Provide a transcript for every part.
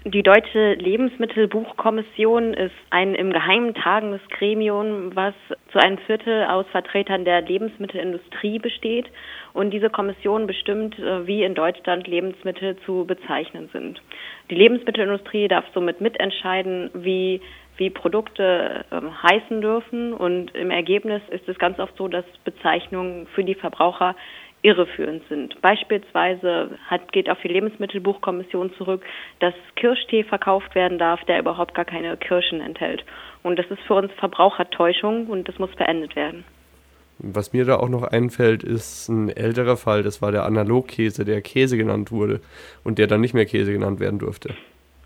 Die Deutsche Lebensmittelbuchkommission ist ein im Geheimen tagendes Gremium, was zu einem Viertel aus Vertretern der Lebensmittelindustrie besteht. Und diese Kommission bestimmt, wie in Deutschland Lebensmittel zu bezeichnen sind. Die Lebensmittelindustrie darf somit mitentscheiden, wie Produkte heißen dürfen. Und im Ergebnis ist es ganz oft so, dass Bezeichnungen für die Verbraucher irreführend sind. Beispielsweise geht auf die Lebensmittelbuchkommission zurück, dass Kirschtee verkauft werden darf, der überhaupt gar keine Kirschen enthält. Und das ist für uns Verbrauchertäuschung und das muss beendet werden. Was mir da auch noch einfällt, ist ein älterer Fall. Das war der Analogkäse, der Käse genannt wurde und der dann nicht mehr Käse genannt werden durfte.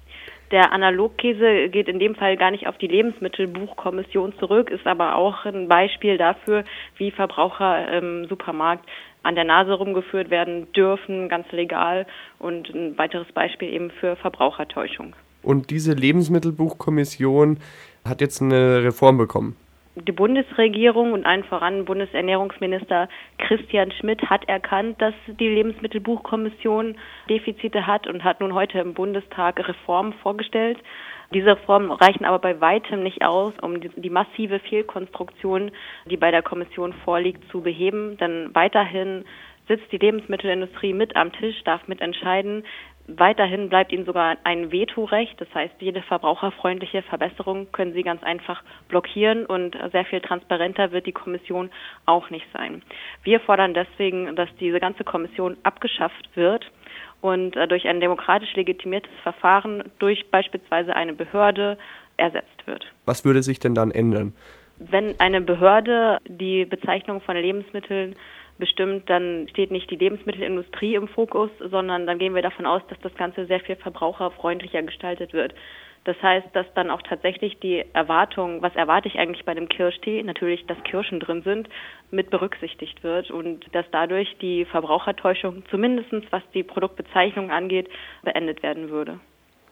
Der Analogkäse geht in dem Fall gar nicht auf die Lebensmittelbuchkommission zurück, ist aber auch ein Beispiel dafür, wie Verbraucher im Supermarkt an der Nase rumgeführt werden dürfen, ganz legal, und ein weiteres Beispiel eben für Verbrauchertäuschung. Und diese Lebensmittelbuchkommission hat jetzt eine Reform bekommen. Die Bundesregierung und allen voran Bundesernährungsminister Christian Schmidt hat erkannt, dass die Lebensmittelbuchkommission Defizite hat und hat nun heute im Bundestag Reformen vorgestellt. Diese Reformen reichen aber bei weitem nicht aus, um die massive Fehlkonstruktion, die bei der Kommission vorliegt, zu beheben. Denn weiterhin sitzt die Lebensmittelindustrie mit am Tisch, darf mitentscheiden. Weiterhin bleibt ihnen sogar ein Vetorecht. Das heißt, jede verbraucherfreundliche Verbesserung können sie ganz einfach blockieren und sehr viel transparenter wird die Kommission auch nicht sein. Wir fordern deswegen, dass diese ganze Kommission abgeschafft wird und durch ein demokratisch legitimiertes Verfahren durch beispielsweise eine Behörde ersetzt wird. Was würde sich denn dann ändern? Wenn eine Behörde die Bezeichnung von Lebensmitteln bestimmt, dann steht nicht die Lebensmittelindustrie im Fokus, sondern dann gehen wir davon aus, dass das Ganze sehr viel verbraucherfreundlicher gestaltet wird. Das heißt, dass dann auch tatsächlich die Erwartung, was erwarte ich eigentlich bei dem Kirschtee, natürlich, dass Kirschen drin sind, mit berücksichtigt wird und dass dadurch die Verbrauchertäuschung, zumindest was die Produktbezeichnung angeht, beendet werden würde.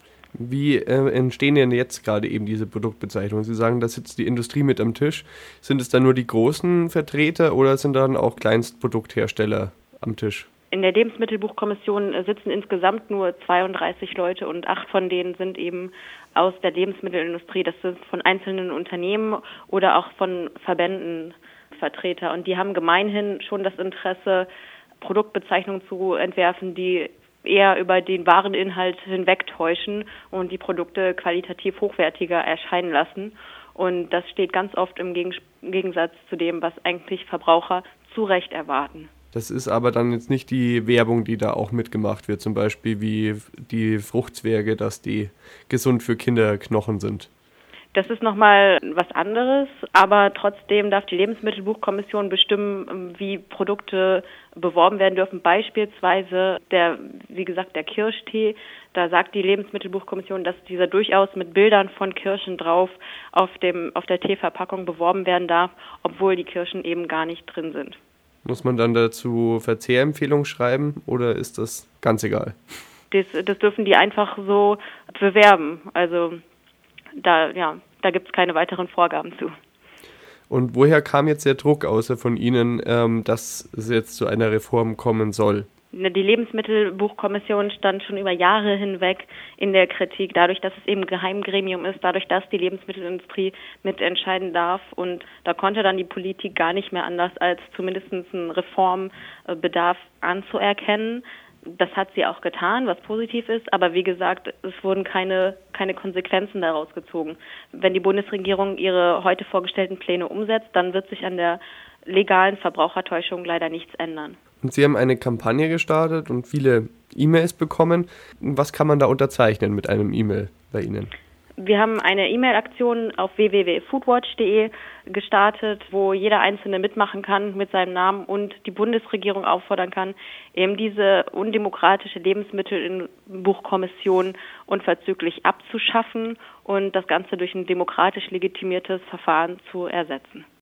Wie entstehen denn jetzt gerade eben diese Produktbezeichnungen? Sie sagen, da sitzt die Industrie mit am Tisch. Sind es dann nur die großen Vertreter oder sind dann auch Kleinstprodukthersteller am Tisch? In der Lebensmittelbuchkommission sitzen insgesamt nur 32 Leute und 8 von denen sind eben aus der Lebensmittelindustrie. Das sind von einzelnen Unternehmen oder auch von Verbänden Vertreter. Und die haben gemeinhin schon das Interesse, Produktbezeichnungen zu entwerfen, die eher über den wahren Inhalt hinwegtäuschen und die Produkte qualitativ hochwertiger erscheinen lassen. Und das steht ganz oft im Gegensatz zu dem, was eigentlich Verbraucher zu Recht erwarten. Das ist aber dann jetzt nicht die Werbung, die da auch mitgemacht wird, zum Beispiel wie die Fruchtzwerge, dass die gesund für Kinderknochen sind. Das ist nochmal was anderes, aber trotzdem darf die Lebensmittelbuchkommission bestimmen, wie Produkte beworben werden dürfen. Beispielsweise der Kirschtee. Da sagt die Lebensmittelbuchkommission, dass dieser durchaus mit Bildern von Kirschen drauf auf der Teeverpackung beworben werden darf, obwohl die Kirschen eben gar nicht drin sind. Muss man dann dazu Verzehrempfehlungen schreiben oder ist das ganz egal? Das dürfen die einfach so bewerben. Also da gibt es keine weiteren Vorgaben zu. Und woher kam jetzt der Druck außer von Ihnen, dass es jetzt zu einer Reform kommen soll? Die Lebensmittelbuchkommission stand schon über Jahre hinweg in der Kritik, dadurch, dass es eben ein Geheimgremium ist, dadurch, dass die Lebensmittelindustrie mitentscheiden darf. Und da konnte dann die Politik gar nicht mehr anders, als zumindest einen Reformbedarf anzuerkennen. Das hat sie auch getan, was positiv ist, aber wie gesagt, es wurden keine Konsequenzen daraus gezogen. Wenn die Bundesregierung ihre heute vorgestellten Pläne umsetzt, dann wird sich an der legalen Verbrauchertäuschung leider nichts ändern. Und Sie haben eine Kampagne gestartet und viele E-Mails bekommen. Was kann man da unterzeichnen mit einem E-Mail bei Ihnen? Wir haben eine E-Mail-Aktion auf www.foodwatch.de gestartet, wo jeder Einzelne mitmachen kann mit seinem Namen und die Bundesregierung auffordern kann, eben diese undemokratische Lebensmittelbuchkommission unverzüglich abzuschaffen und das Ganze durch ein demokratisch legitimiertes Verfahren zu ersetzen.